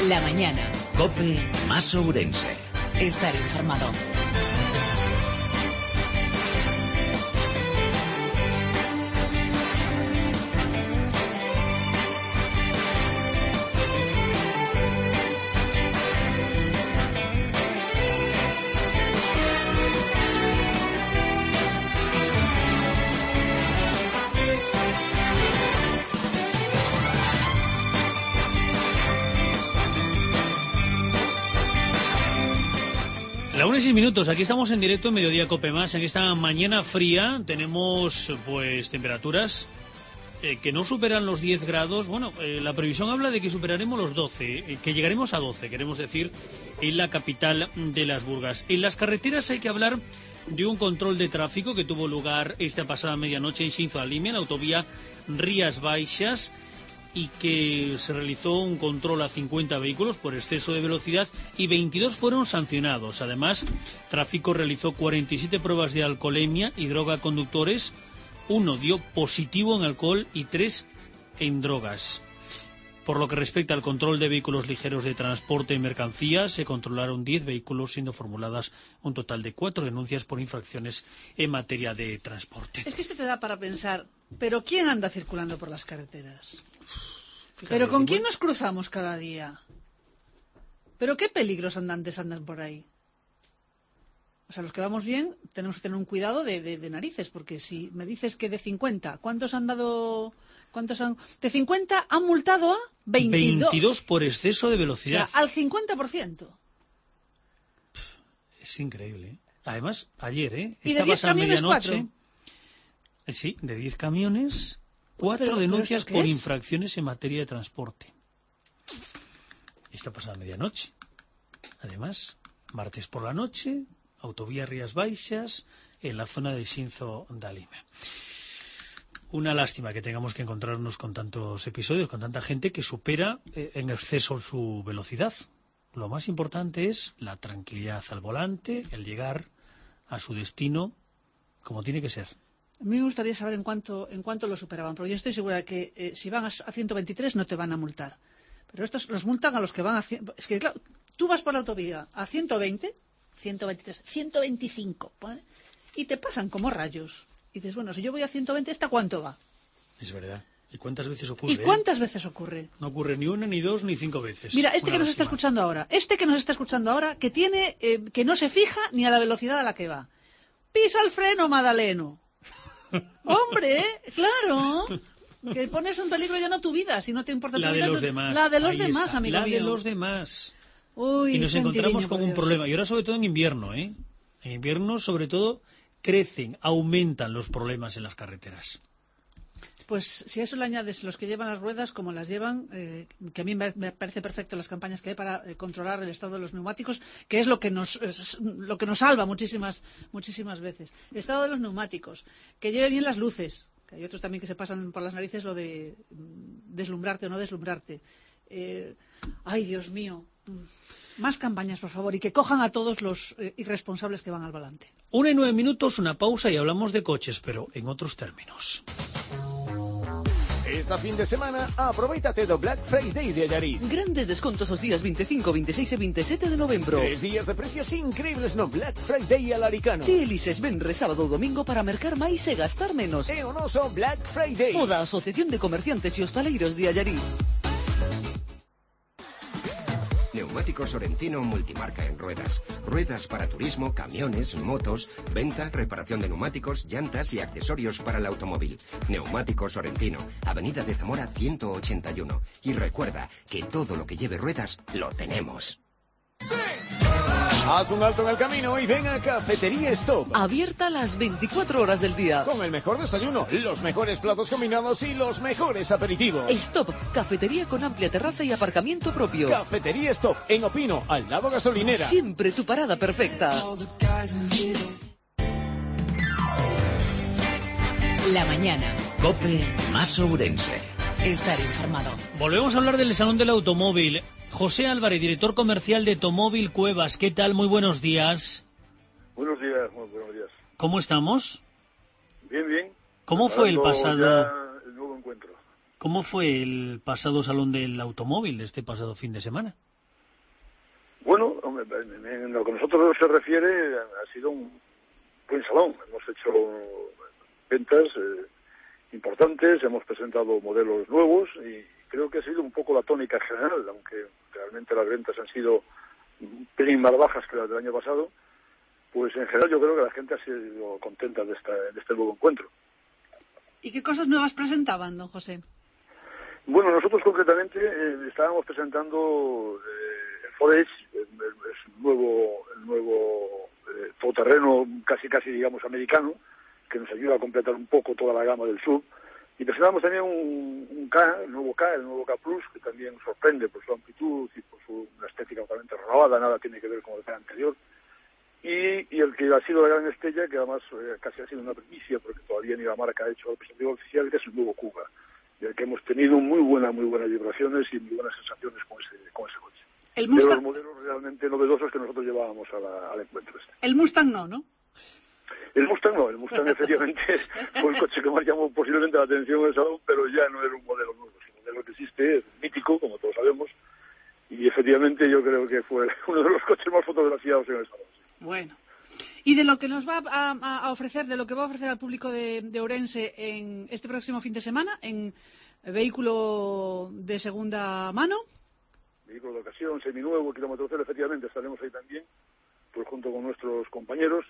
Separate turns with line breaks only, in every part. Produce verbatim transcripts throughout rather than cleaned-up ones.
La mañana.
COPE más Ourense.
Estar informado.
La una y seis minutos, aquí estamos en directo en Mediodía Cope Más. En esta mañana fría tenemos pues temperaturas eh, que no superan los diez grados. Bueno, eh, la previsión habla de que superaremos los doce, eh, que llegaremos a doce, queremos decir, en la capital de las Burgas. En las carreteras hay que hablar de un control de tráfico que tuvo lugar esta pasada medianoche en Xinzo a Limia, en la autovía Rías Baixas, y que se realizó un control a cincuenta vehículos por exceso de velocidad y veintidós fueron sancionados. Además, Tráfico realizó cuarenta y siete pruebas de alcoholemia y droga a conductores, uno dio positivo en alcohol y tres en drogas. Por lo que respecta al control de vehículos ligeros de transporte y mercancías, se controlaron diez vehículos, siendo formuladas un total de cuatro denuncias por infracciones en materia de transporte.
Es que esto te da para pensar, ¿pero quién anda circulando por las carreteras?
Fíjate,
¿Pero con
bueno,
quién nos cruzamos cada día? ¿Pero qué peligros andantes andan por ahí? O sea, los que vamos bien tenemos que tener un cuidado de, de, de narices, porque si me dices que de cincuenta, ¿cuántos han dado...? ¿Cuántos han...? De cincuenta han multado a veintidós.
veintidós por exceso de velocidad.
O sea, al cincuenta por ciento.
Es increíble, ¿eh? Además, ayer, ¿eh?
¿Y de diez camiones, cuatro?
Eh, sí, de diez camiones, cuatro
Pero,
denuncias
¿pero
por
es?
infracciones en materia de transporte. Esta pasada medianoche. Además, martes por la noche, autovía Rías Baixas, en la zona de Xinzo da Limia. Una lástima que tengamos que encontrarnos con tantos episodios, con tanta gente que supera eh, en exceso su velocidad. Lo más importante es la tranquilidad al volante, el llegar a su destino como tiene que ser.
A mí me gustaría saber en cuánto, en cuánto lo superaban, porque yo estoy segura de que eh, si van a, a ciento veintitrés no te van a multar. Pero estos los multan a los que van a... Es que, claro, tú vas por la autovía a ciento veinte, ciento veintitrés, ciento veinticinco, ¿vale? Y te pasan como rayos. Y dices, bueno, si yo voy a ciento veinte, ¿esta cuánto va?
Es verdad. ¿Y cuántas veces ocurre?
¿Y cuántas
eh?
veces ocurre?
No ocurre ni una, ni dos, ni cinco veces.
Mira, este
Una
que nos
lástima.
está escuchando ahora, este que nos está escuchando ahora, que tiene, eh, que no se fija ni a la velocidad a la que va. Pisa el freno, Madaleno. Hombre, ¿eh? Claro. Que pones en peligro ya no tu vida, si no te importa
La
tu
de
vida.
los demás.
La de los
Ahí
demás,
está.
amigo
La
mío.
de los demás.
Uy,
Y nos
Santi
encontramos
Niño,
con
por
un
Dios.
problema. Y ahora sobre todo en invierno, ¿eh? En invierno, sobre todo, crecen, aumentan los problemas en las carreteras.
Pues si a eso le añades los que llevan las ruedas, como las llevan, eh, que a mí me me parece perfecto las campañas que hay para eh, controlar el estado de los neumáticos, que es lo que nos es lo que nos salva muchísimas muchísimas veces. El estado de los neumáticos, que lleve bien las luces, que hay otros también que se pasan por las narices lo de mm, deslumbrarte o no deslumbrarte. Eh, ay, Dios mío. Más campañas, por favor, y que cojan a todos los eh, irresponsables que van al volante.
Una y nueve minutos, una pausa y hablamos de coches, pero en otros términos.
Esta fin de semana, aprovéitate do Black Friday de Allariz.
Grandes descontos os días veinticinco, veintiséis e veintisiete de novembro.
Tres días de precios increíbles no Black Friday alaricano.
Ti elises venre, sábado ou domingo para mercar máis e gastar menos.
E o noso Black Friday.
O da Asociación de Comerciantes e Hostaleiros de Allariz.
Neumáticos Sorrentino multimarca en ruedas. Ruedas para turismo, camiones, motos, venta, reparación de neumáticos, llantas y accesorios para el automóvil. Neumáticos Sorrentino, Avenida de Zamora ciento ochenta y uno. Y recuerda que todo lo que lleve ruedas lo tenemos.
Haz un alto en el camino y ven a Cafetería Stop.
Abierta las veinticuatro horas del día.
Con el mejor desayuno, los mejores platos combinados y los mejores aperitivos.
Stop, cafetería con amplia terraza y aparcamiento propio.
Cafetería Stop, en Opino, al lado gasolinera.
Siempre tu parada perfecta.
La mañana.
COPE más Ourense.
Estar informado.
Volvemos a hablar del Salón del Automóvil. José Álvarez, director comercial de Tomóvil Cuevas. ¿Qué tal? Muy buenos días.
Buenos días, muy buenos días.
¿Cómo estamos?
Bien, bien.
¿Cómo fue el pasado?
Ya el nuevo encuentro.
¿Cómo fue el pasado Salón del Automóvil de este pasado fin de semana?
en, en lo que a nosotros se refiere, ha sido un buen salón. Hemos hecho ventas eh, importantes, hemos presentado modelos nuevos y creo que ha sido un poco la tónica general, aunque realmente las ventas han sido un pelín más bajas que las del año pasado. Pues en general yo creo que la gente ha sido contenta de, esta, de este nuevo encuentro.
¿Y qué cosas nuevas presentaban, don José?
Bueno, nosotros concretamente eh, estábamos presentando eh, el Ford Edge, el, el nuevo, el nuevo eh, todoterreno casi casi digamos americano, que nos ayuda a completar un poco toda la gama del sub. Y presentamos también un, un K, el nuevo K, el nuevo K Plus, que también sorprende por su amplitud y por su una estética totalmente renovada, nada tiene que ver con el K anterior. Y, y el que ha sido la gran estrella, que además eh, casi ha sido una primicia, porque todavía ni la marca ha hecho el presentación oficial, que es el nuevo Kuga, del que hemos tenido muy buenas, muy buenas vibraciones y muy buenas sensaciones con ese, con ese coche.
El Mustang...
De los modelos realmente novedosos que nosotros llevábamos a la, al encuentro este.
El Mustang no, ¿no?
El Mustang no, el Mustang efectivamente fue el coche que más llamó posiblemente la atención en el salón, pero ya no era un modelo nuevo. El modelo que existe es mítico, como todos sabemos, y efectivamente yo creo que fue uno de los coches más fotografiados en el salón.
Bueno. Y de lo que nos va a, a ofrecer, de lo que va a ofrecer al público de, de Ourense en este próximo fin de semana, en vehículo de segunda mano.
Vehículo de ocasión, seminuevo, kilómetro cero, efectivamente estaremos ahí también, pues junto con nuestros compañeros,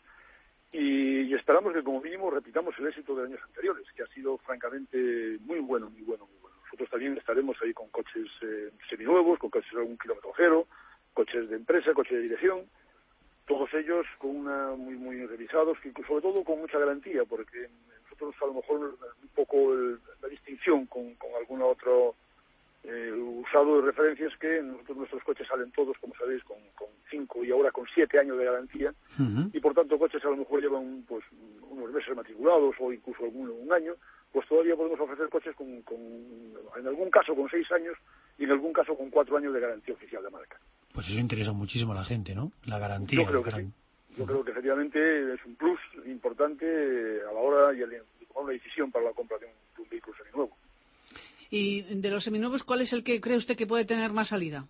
y, y esperamos que como mínimo repitamos el éxito de años anteriores, que ha sido francamente muy bueno, muy bueno, muy bueno. Nosotros también estaremos ahí con coches eh, seminuevos, con coches de un kilómetro cero, coches de empresa, coches de dirección, todos ellos con una muy muy revisados, y sobre todo con mucha garantía, porque nosotros a lo mejor un poco el, la distinción con, con algún otro eh, usado de referencias, que nosotros nuestros coches salen todos, como sabéis, con, con cinco y ahora con siete años de garantía, uh-huh. Y por tanto coches a lo mejor llevan pues unos meses matriculados o incluso alguno un año, pues todavía podemos ofrecer coches con, con en algún caso con seis años y en algún caso con cuatro años de garantía oficial de marca.
Pues eso interesa muchísimo a la gente, ¿no? La garantía.
Yo creo que sí. Yo creo que efectivamente es un plus importante a la hora de tomar una decisión para la compra de un, de un vehículo seminuevo.
Y de los seminuevos, ¿cuál es el que cree usted que puede tener más salida?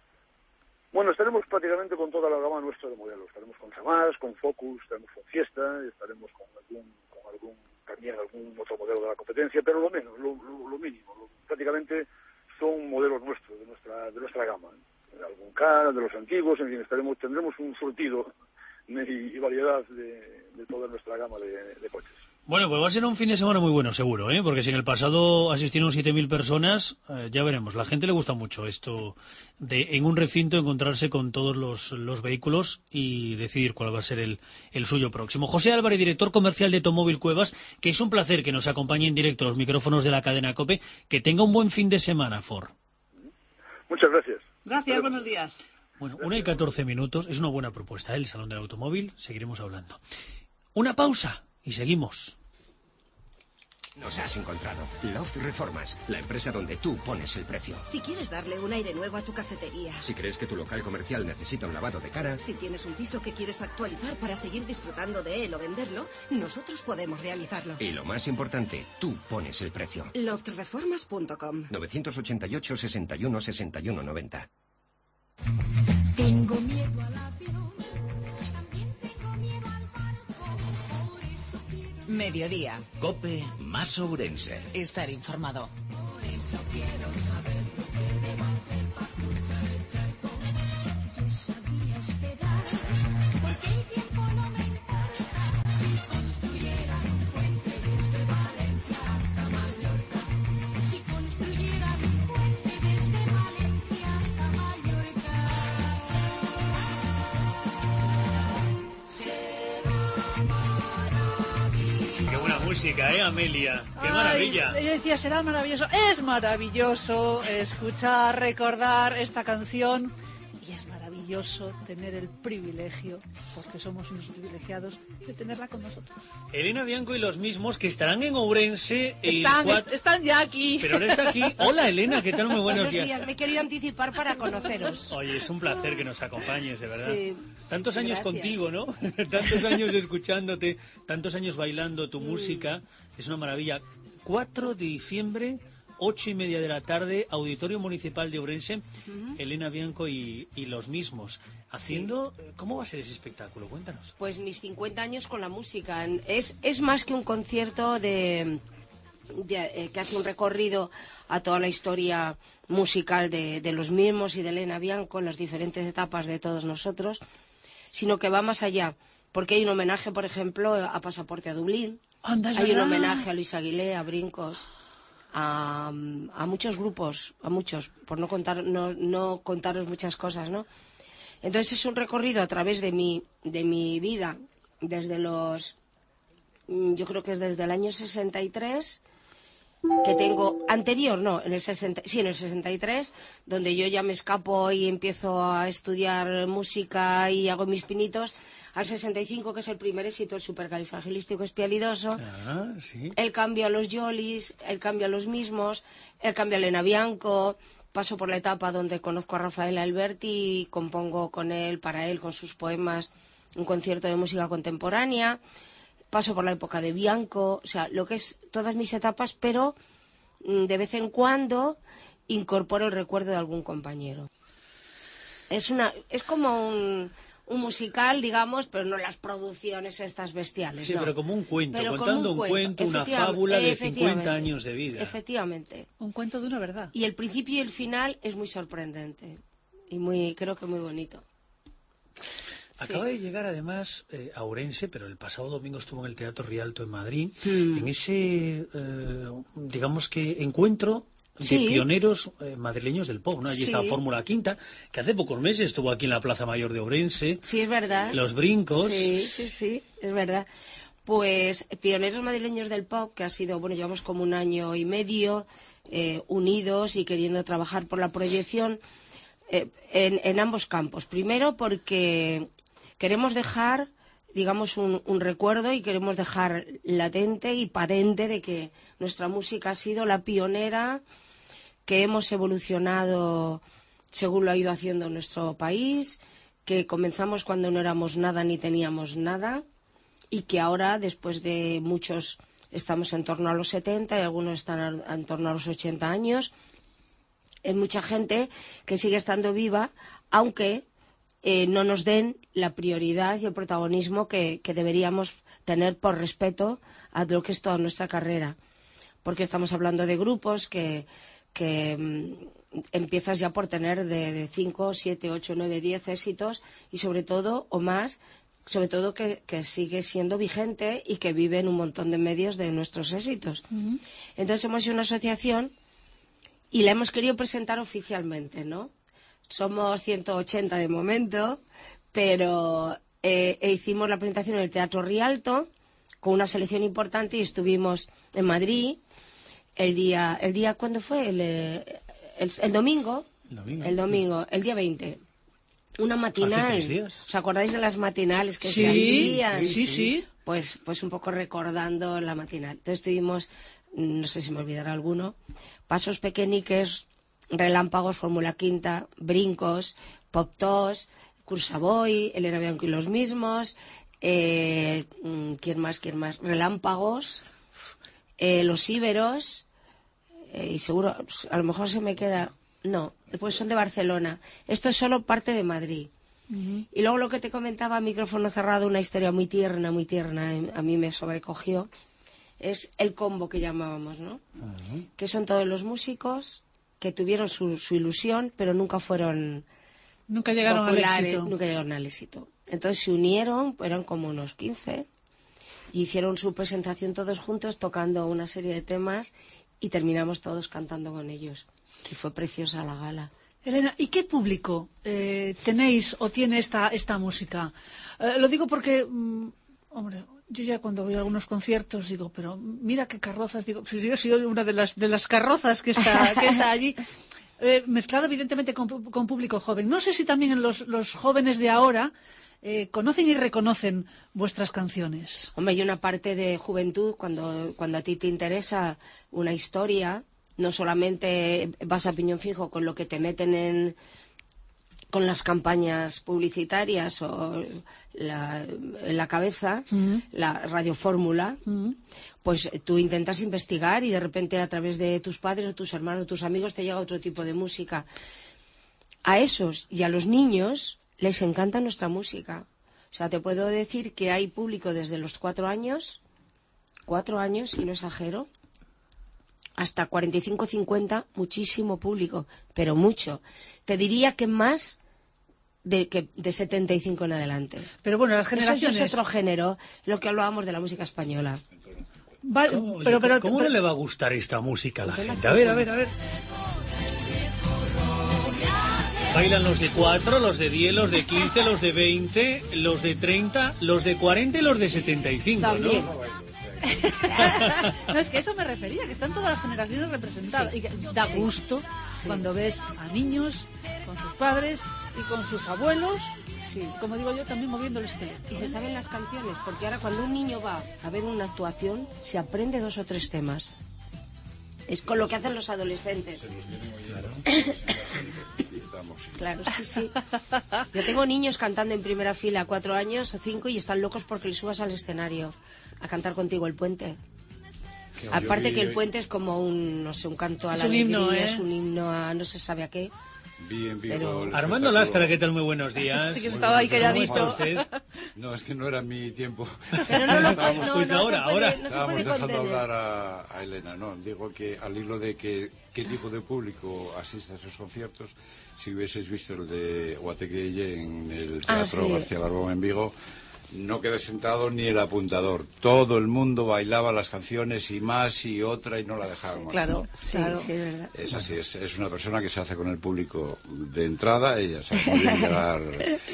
Bueno, estaremos prácticamente con toda la gama nuestra de modelos. Estaremos con Samás, con Focus, estaremos con Fiesta, estaremos con algún, con algún también algún otro modelo de la competencia, pero lo menos, lo, lo, lo mínimo. Lo, prácticamente son modelos nuestros, de nuestra, de nuestra gama. De algún K, de los antiguos, en fin, estaremos, tendremos un surtido y, y variedad de, de toda nuestra gama de, de coches.
Bueno, pues va a ser un fin de semana muy bueno, seguro, ¿eh? Porque si en el pasado asistieron siete mil personas, eh, ya veremos. La gente le gusta mucho esto de en un recinto encontrarse con todos los, los vehículos y decidir cuál va a ser el, el suyo próximo. José Álvarez, director comercial de Automóvil Cuevas, que es un placer que nos acompañe en directo a los micrófonos de la cadena COPE. Que tenga un buen fin de semana, Ford.
Muchas gracias.
Gracias, buenos días.
Bueno, una y catorce minutos, es una buena propuesta, ¿eh? El Salón del Automóvil, seguiremos hablando. Una pausa y seguimos.
Nos has encontrado. Loft Reformas, la empresa donde tú pones el precio.
Si quieres darle un aire nuevo a tu cafetería.
Si crees que tu local comercial necesita un lavado de cara.
Si tienes un piso que quieres actualizar para seguir disfrutando de él o venderlo, nosotros podemos realizarlo.
Y lo más importante, tú pones el precio.
loft reformas punto com.
nueve ochenta y ocho, sesenta y uno, sesenta y uno, noventa.
Tengo miedo al avión, también tengo miedo al barco, por eso quiero...
Mediodía.
COPE más Ourense.
Estar informado.
Por eso quiero saber lo que debo hacer para cruzar el charco. Yo sabía esperar, porque el tiempo no me importa. Si construyeran un puente desde Valencia hasta Mallorca. Si construyeran un puente desde Valencia hasta Mallorca. Será maravilloso.
Qué buena música, ¿eh, Amelia? ¡Qué maravilla!
Ay, yo decía, será maravilloso. Es maravilloso escuchar, recordar esta canción. Y es maravilloso tener el privilegio, porque somos unos privilegiados, de tenerla con nosotros.
Elena Bianco y los mismos que estarán en Ourense.
Están,
el cuatro...
están ya aquí.
Pero ahora está aquí. Hola, Elena, ¿qué tal? Muy buenos,
buenos días.
días.
Me he querido anticipar para conoceros.
Oye, es un placer que nos acompañes, de verdad.
Sí,
tantos
sí,
años
gracias.
contigo, ¿no? Tantos años escuchándote, tantos años bailando tu mm. música. Es una maravilla. cuatro de diciembre, ocho y media de la tarde, Auditorio Municipal de Ourense, uh-huh. Elena Bianco y, y los mismos. Haciendo, sí. ¿Cómo va a ser ese espectáculo? Cuéntanos.
Pues mis cincuenta años con la música. Es, es más que un concierto de, de, eh, que hace un recorrido a toda la historia musical de, de los mismos y de Elena Bianco, en las diferentes etapas de todos nosotros, sino que va más allá. Porque hay un homenaje, por ejemplo, a Pasaporte a Dublín.
Anda,
hay un homenaje a Luis Aguilé, a Brincos, a, a muchos grupos, a muchos, por no contar, no, no contaros muchas cosas, ¿no? Entonces es un recorrido a través de mi, de mi vida, desde los, yo creo que es desde el año sesenta y tres, que tengo, anterior, no, en el sesenta, sí, en el sesenta y tres, donde yo ya me escapo y empiezo a estudiar música y hago mis pinitos, al sesenta y cinco, que es el primer éxito, el supercalifragilístico espialidoso,
ah, sí.
El cambio a los Yolis, el cambio a los mismos, el cambio a Elena Bianco, paso por la etapa donde conozco a Rafael Alberti y compongo con él, para él, con sus poemas, un concierto de música contemporánea, paso por la época de Bianco, o sea, lo que es todas mis etapas, pero de vez en cuando incorporo el recuerdo de algún compañero. Es una, es como un... un musical, digamos, pero no las producciones estas bestiales.
Sí,
no.
pero como un cuento,
pero
contando
un
un cuento,
cuento,
una fábula de cincuenta años de vida.
Efectivamente.
Un cuento de una verdad.
Y el principio y el final es muy sorprendente. Y muy, creo que muy bonito.
Acaba
sí.
de llegar además eh, a Ourense, pero el pasado domingo estuvo en el Teatro Rialto en Madrid,
mm.
en ese, eh, digamos que, encuentro de
sí.
pioneros eh, madrileños del pop, ¿no? Allí
sí.
está Fórmula Quinta, que hace pocos meses estuvo aquí en la Plaza Mayor de Ourense.
Sí, es verdad.
Los Brincos.
Sí, sí, sí, es verdad. Pues pioneros madrileños del pop, que ha sido, bueno, llevamos como un año y medio eh, unidos y queriendo trabajar por la proyección eh, en, en ambos campos. Primero porque queremos dejar, digamos, un, un recuerdo y queremos dejar latente y patente de que nuestra música ha sido la pionera, que hemos evolucionado según lo ha ido haciendo nuestro país, que comenzamos cuando no éramos nada ni teníamos nada y que ahora, después de muchos, estamos en torno a los setenta y algunos están en torno a los ochenta años. Hay mucha gente que sigue estando viva, aunque eh, no nos den la prioridad y el protagonismo que, que deberíamos tener por respeto a lo que es toda nuestra carrera. Porque estamos hablando de grupos que... que mmm, empiezas ya por tener de cinco, siete, ocho, nueve, diez éxitos y sobre todo, o más, sobre todo que, que sigue siendo vigente y que vive en un montón de medios de nuestros éxitos. Uh-huh. Entonces hemos hecho una asociación y la hemos querido presentar oficialmente, ¿no? Somos ciento ochenta de momento, pero eh, e hicimos la presentación en el Teatro Rialto con una selección importante y estuvimos en Madrid el día, el día ¿cuándo fue? El, el, el domingo,
el domingo,
el domingo, el día veinte. Una matinal.
Hace tres días.
¿Os acordáis de las matinales que
sí,
se hacían?
Sí, sí.
Pues, pues un poco recordando la matinal. Entonces tuvimos, no sé si me olvidará alguno, Pasos Pequeñiques, Relámpagos, Fórmula Quinta, Brincos, Pop Tos, Cursaboy, Elena Bianco y los mismos, eh, ¿quién más? ¿Quién más? Relámpagos, eh, Los Íberos, eh, y seguro, a lo mejor se me queda... No, después son de Barcelona. Esto es solo parte de Madrid. Uh-huh. Y luego lo que te comentaba, micrófono cerrado, una historia muy tierna, muy tierna, a mí me sobrecogió, es el combo que llamábamos, ¿no? Uh-huh. Que son todos los músicos que tuvieron su, su ilusión, pero nunca fueron
nunca llegaron
populares,
al éxito.
Nunca llegaron al éxito. Entonces se unieron, eran como unos quince, y hicieron su presentación todos juntos, tocando una serie de temas, y terminamos todos cantando con ellos. Y fue preciosa la gala.
Elena, ¿y qué público eh, tenéis o tiene esta, esta música? Eh, lo digo porque, mmm, hombre, yo ya cuando voy a algunos conciertos digo, pero mira qué carrozas, digo, pues yo soy una de las, de las carrozas que está, que está allí, eh, mezclado evidentemente con, con público joven. No sé si también los, los jóvenes de ahora eh, conocen y reconocen vuestras canciones.
Hombre, hay una parte de juventud, cuando, cuando a ti te interesa una historia... No solamente vas a piñón fijo con lo que te meten en, con las campañas publicitarias o la, en la cabeza, uh-huh. la radiofórmula, uh-huh. pues tú intentas investigar y de repente a través de tus padres o tus hermanos o tus amigos te llega otro tipo de música. A esos y a los niños les encanta nuestra música. O sea, te puedo decir que hay público desde los cuatro años, cuatro años, y no exagero, hasta cuarenta y cinco, cincuenta, muchísimo público, pero mucho. Te diría que más de, que de setenta y cinco en adelante.
Pero bueno, las generaciones...
Eso es otro género, lo que hablábamos de la música española.
Vale,
¿Cómo,
pero, pero,
¿cómo
pero,
no le va a gustar esta música a la gente? A ver, a ver, a ver. Bailan los de cuatro, los de diez, los de quince, los de veinte, los de treinta, los de cuarenta y los de setenta y cinco,
También.
¿no?
No, es que eso me refería, que están todas las generaciones representadas. Sí. Y que da gusto sí. cuando ves a niños con sus padres y con sus abuelos, sí. como digo yo, también moviendo el esqueleto.
Y se saben las canciones, porque ahora cuando un niño va a ver una actuación, se aprende dos o tres temas. Es con lo que hacen los adolescentes. Claro, sí, sí. Yo tengo niños cantando en primera fila, cuatro años o cinco, y están locos porque les subas al escenario a cantar contigo el puente. Aparte que el puente es como un, no sé, un canto a la alegría, himno, ¿eh? Es un himno a no se sabe a qué.
Bien, bien.
Pero...
Armando Lastra, ¿qué tal? Muy buenos días.
Sí, que estaba ahí calladito.
¿Cómo está usted?
No, es que no era mi tiempo.
Pero no lo
Estábamos,
no,
pues
no
ahora,
se puede,
ahora.
no se
Estábamos
puede
dejando
contener.
hablar a, a Elena, no, digo que al hilo de que qué tipo de público asiste a esos conciertos, si hubieseis visto el de Guateque en el Teatro
ah, sí.
García Barbón en Vigo, no quedé sentado ni el apuntador. Todo el mundo bailaba las canciones y más y otra y no la dejaban más.
Claro,
sí,
claro.
sí, es verdad.
Es así, es, es una persona que se hace con el público de entrada, ella sabe muy bien llegar.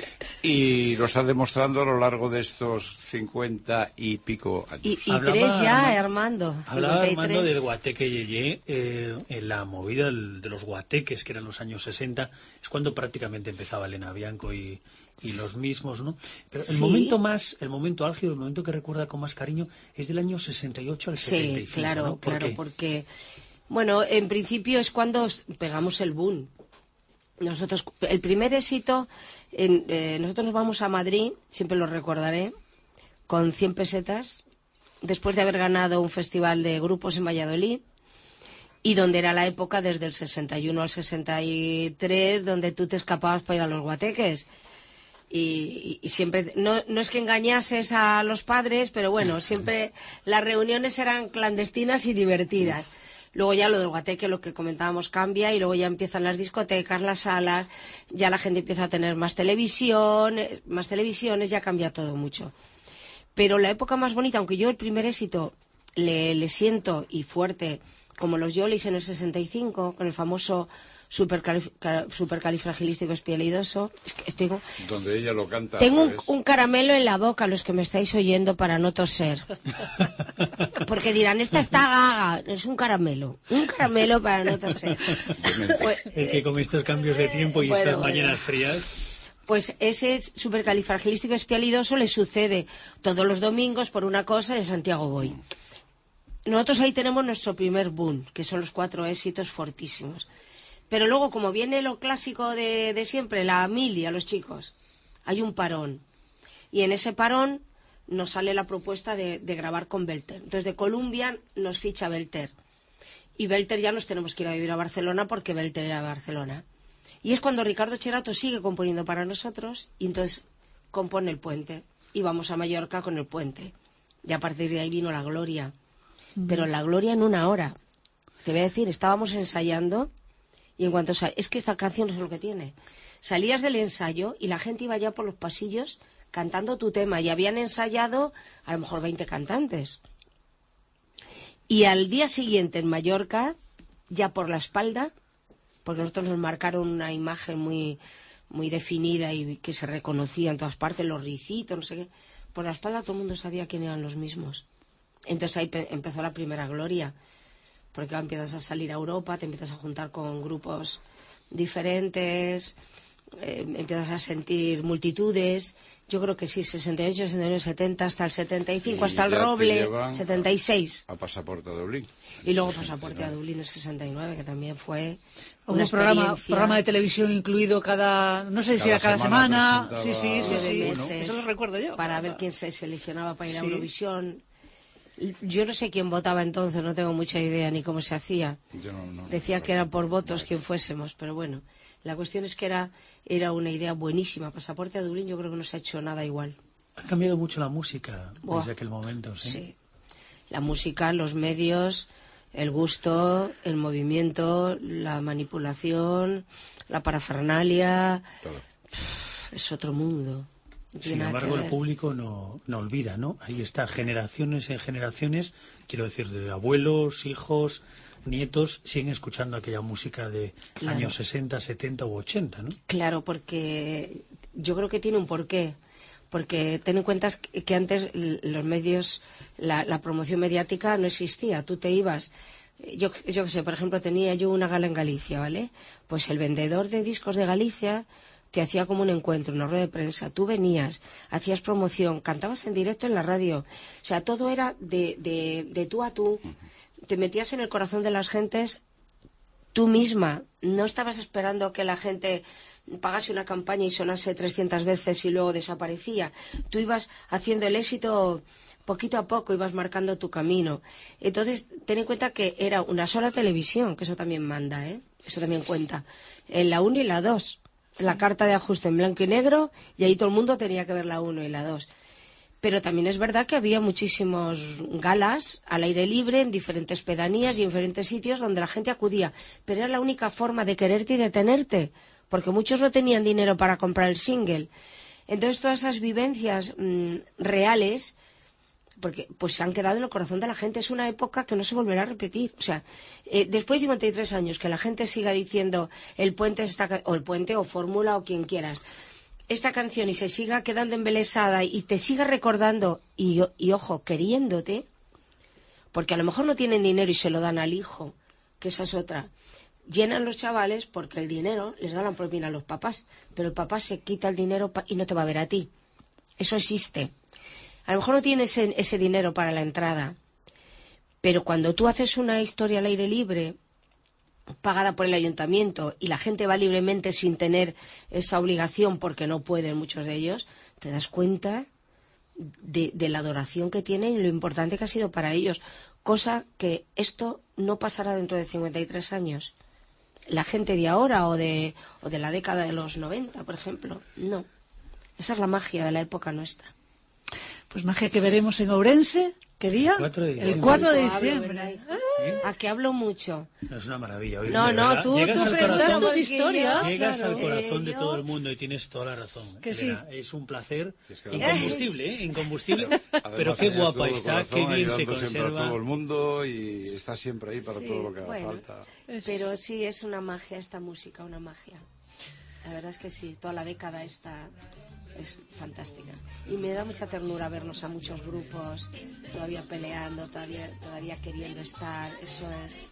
Y lo está demostrando a lo largo de estos cincuenta y pico años.
Y, y tres ya, Armando.
Hablaba Armando del Guateque Yeye, eh, en la movida de los guateques, que eran los años sesenta, es cuando prácticamente empezaba Elena Bianco y... y los mismos, ¿no? Pero el
sí.
momento más, el momento álgido, el momento que recuerda con más cariño es del año sesenta y ocho al setenta y cinco,
sí, claro,
¿no? ¿Por
claro,
qué?
porque, bueno, en principio es cuando pegamos el boom. Nosotros, el primer éxito, en, eh, nosotros nos vamos a Madrid, siempre lo recordaré, con cien pesetas, después de haber ganado un festival de grupos en Valladolid, y donde era la época desde el sesenta y uno al sesenta y tres, donde tú te escapabas para ir a los guateques. Y, y siempre, no, no es que engañases a los padres, pero bueno, siempre las reuniones eran clandestinas y divertidas. Luego ya lo del guateque, lo que comentábamos, cambia y luego ya empiezan las discotecas, las salas, ya la gente empieza a tener más televisión, más televisiones, ya cambia todo mucho. Pero la época más bonita, aunque yo el primer éxito le, le siento y fuerte, como los Yolis en el sesenta y cinco, con el famoso supercalifragilístico espialidoso. Estoy...
Donde ella lo canta.
Tengo un, un caramelo en la boca, los que me estáis oyendo, para no toser. Porque dirán, esta está gaga. Es un caramelo. Un caramelo para no toser.
Pues, el que con estos cambios de tiempo y bueno, estas bueno. mañanas frías...
Pues ese supercalifragilístico espialidoso le sucede todos los domingos por una cosa en Santiago Boy. Nosotros ahí tenemos nuestro primer boom, que son los cuatro éxitos fortísimos. Pero luego, como viene lo clásico de, de siempre, la mili a los chicos, hay un parón. Y en ese parón nos sale la propuesta de, de grabar con Belter. Entonces, de Columbia nos ficha Belter. Y Belter ya nos tenemos que ir a vivir a Barcelona porque Belter era Barcelona. Y es cuando Ricardo Cherato sigue componiendo para nosotros y entonces compone El Puente. Y vamos a Mallorca con El Puente. Y a partir de ahí vino La Gloria. Mm. Pero La Gloria en una hora. Te voy a decir, estábamos ensayando... Y en cuanto sal... es que esta canción es lo que tiene. Salías del ensayo y la gente iba ya por los pasillos cantando tu tema. Y habían ensayado a lo mejor veinte cantantes. Y al día siguiente en Mallorca, ya por la espalda, porque nosotros nos marcaron una imagen muy, muy definida y que se reconocía en todas partes, los ricitos, no sé qué. Por la espalda todo el mundo sabía quién eran los mismos. Entonces ahí empezó la primera gloria. Porque empiezas a salir a Europa, te empiezas a juntar con grupos diferentes, eh, empiezas a sentir multitudes. Yo creo que sí, sesenta y ocho, sesenta y nueve, setenta, hasta el setenta y cinco,
Y
hasta el
ya te
Roble,
llevan
setenta y seis.
A Pasaporte a Dublín.
Y luego Pasaporte a Dublín en sesenta y nueve, que también fue
Hubo
una
un programa,
experiencia.
programa de televisión incluido cada, no sé si
Cada
era cada semana,
semana
sí, sí, sí,
nueve
sí,
meses
eso lo recuerdo yo.
para ver quién se seleccionaba para ir a
Sí.
Eurovisión. Yo no sé quién votaba entonces, no tengo mucha idea ni cómo se hacía.
Yo no- no-
Decía que era por votos quien fuésemos, pero bueno, la cuestión es que era, era una idea buenísima. Pasaporte a Dublín yo creo que no se ha hecho nada igual.
Ha cambiado mucho la música
Buah.
desde aquel momento, ¿sí?
Sí. La música, los medios, el gusto, el movimiento, la manipulación, la parafernalia. Pff, Es otro mundo. No tiene
Sin
nada que
embargo, el
ver.
público no, no olvida, ¿no? Ahí está, generaciones en generaciones, quiero decir, de abuelos, hijos, nietos, siguen escuchando aquella música de
Claro.
años sesenta, setenta u ochenta, ¿no?
Claro, porque yo creo que tiene un porqué. Porque ten en cuenta que que antes l- los medios, la, la promoción mediática no existía. Tú te ibas, yo, yo qué sé, por ejemplo, tenía yo una gala en Galicia, ¿vale? Pues el vendedor de discos de Galicia te hacía como un encuentro, una rueda de prensa. Tú venías, hacías promoción, cantabas en directo en la radio. O sea, todo era de, de, de tú a tú. Te metías en el corazón de las gentes tú misma. No estabas esperando que la gente pagase una campaña y sonase trescientas veces y luego desaparecía. Tú ibas haciendo el éxito poquito a poco, ibas marcando tu camino. Entonces, ten en cuenta que era una sola televisión, que eso también manda, ¿eh? Eso también cuenta. En la uno y la dos. La carta de ajuste en blanco y negro, y ahí todo el mundo tenía que ver la uno y la dos. Pero también es verdad que había muchísimos galas al aire libre en diferentes pedanías y en diferentes sitios donde la gente acudía. Pero era la única forma de quererte y de tenerte, porque muchos no tenían dinero para comprar el single. Entonces todas esas vivencias mmm, reales, porque pues se han quedado en el corazón de la gente. Es una época que no se volverá a repetir. O sea, eh, después de cincuenta y tres años, que la gente siga diciendo el puente está, o el puente o fórmula o quien quieras, esta canción, y se siga quedando embelesada y te siga recordando y, y ojo, queriéndote, porque a lo mejor no tienen dinero y se lo dan al hijo, que esa es otra. Llenan los chavales porque el dinero les da la propina a los papás, pero el papá se quita el dinero y no te va a ver a ti. Eso existe. A lo mejor no tienes ese, ese dinero para la entrada, pero cuando tú haces una historia al aire libre, pagada por el ayuntamiento, y la gente va libremente sin tener esa obligación porque no pueden muchos de ellos, te das cuenta de, de la adoración que tienen y lo importante que ha sido para ellos, cosa que esto no pasará dentro de cincuenta y tres años. La gente de ahora o de, o de la década de los noventa, por ejemplo, no. Esa es la magia de la época nuestra.
Pues magia que veremos en Ourense. ¿Qué día?
El cuatro de diciembre.
El cuatro de
Hablo,
diciembre.
¿verdad, hija? ¿A qué hablo mucho?
Es una maravilla. oye,
No,
de
no,
verdad,
tú,
llegas
tú
al
preguntas
corazón,
tus
historias,
llegas
claro.
al corazón de
Eh,
todo
yo-
el mundo y tienes toda la razón.
Que
Elena.
sí.
Es un placer
Es que
incombustible, ¿eh? Incombustible.
Además,
Pero qué
ella es
guapa
todo
está,
corazón,
qué bien se
ayudando siempre a
conserva.
todo el mundo y está siempre ahí para
Sí,
todo lo que haga
bueno.
falta.
Pero sí, es una magia esta música, una magia. La verdad es que sí, toda la década esta es fantástica. Y me da mucha ternura vernos a muchos grupos todavía peleando, todavía, todavía queriendo estar. Eso es,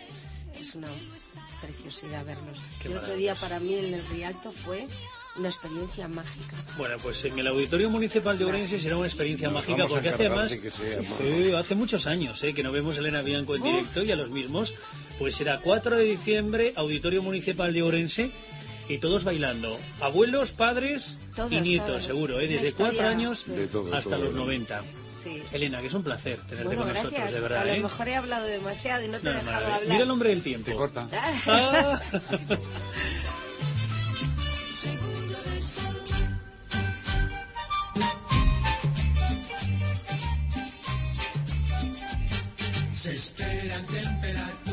es una preciosidad vernos.
Qué
El otro
maravilla.
día para mí en el Rialto fue una experiencia mágica.
Bueno, pues en el Auditorio Municipal de Ourense será una experiencia
Nos
mágica
vamos a
porque hace
encargar
además
de que sea
sí, hace muchos años ¿eh? que no vemos a Elena Bianco en directo y a los mismos. Pues será cuatro de diciembre, Auditorio Municipal de Ourense, y todos bailando. Abuelos, padres
Todos,
y nietos,
todos.
seguro, ¿eh?
Una
desde
historia,
cuatro años
sí.
De todo,
hasta
todo,
los
¿no?
noventa.
Sí.
Elena, que es un placer tenerte
Bueno,
con nosotros,
gracias.
de verdad.
A lo
¿eh?
mejor he hablado demasiado y no te
No,
he
no,
dejado
no,
hablar.
mira el hombre del tiempo.
Te corta.
Ah.
Se esperan temperaturas